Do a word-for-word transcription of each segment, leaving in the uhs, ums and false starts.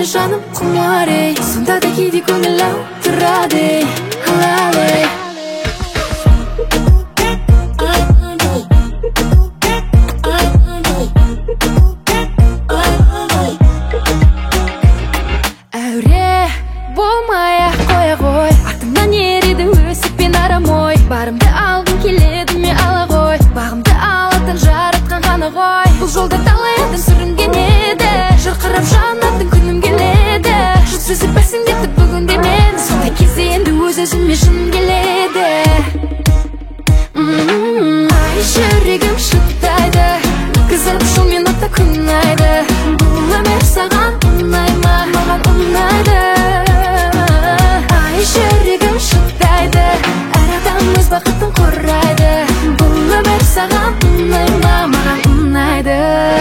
әлі жаным құмар ей, сонда да кейде көңіл ауырады ей, алалы ей. Әуре болмай-ақ қоя ғой, артымнан ереді өсекпен арам ой. Барымды алғым келеді ме ала ғой, бағымды алатын жаратқан ғана ғой. Бұл жолда талай адам сүрінген еді, жарқырап жанатын күнім келеді. Жұрт сөзі бәсеңдетті бүгінде мен, сондай кезде енді өз-өзіме шыным келеді. Ай, жүрегім шыттайды, қызарып жол минутта күн айды. Бұл өмір саған ұнай ма? Маған ұнайды. Ай, жүрегім шыттайды, әр адам өз бақытын қорғайды. Бұл өмір саған ұнай ма? Маған ұнайды.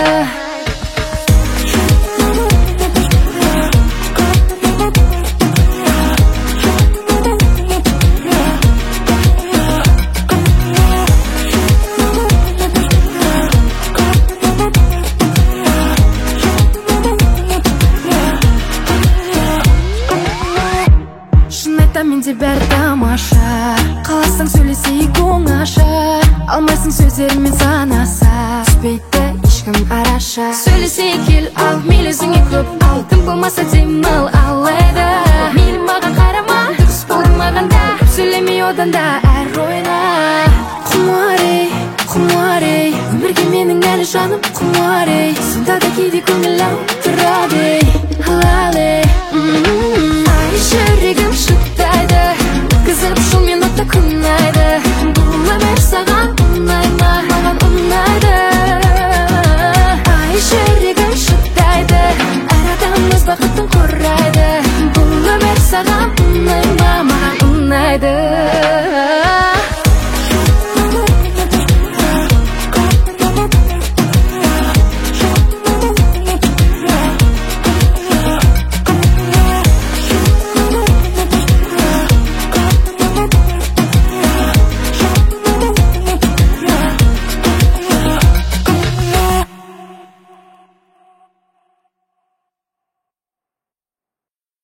Менде бәрі тамаша, қаласаң сөйлесейік оңаша. Алмайсың сөздерімен санаса, түспейді ешкім араша. Сөйлесейік кел ал, мейлізіңе көп ал, кім болмаса демал алайда. Мейлі маған қарама, дұрыс болды маған да, көп сөйлемей одан да әр ойна. Құмар ей, құмар ей, өмірге менің әлі жаным құмар ей, сонда да кейде көңіл ауырады ей, алалы ей.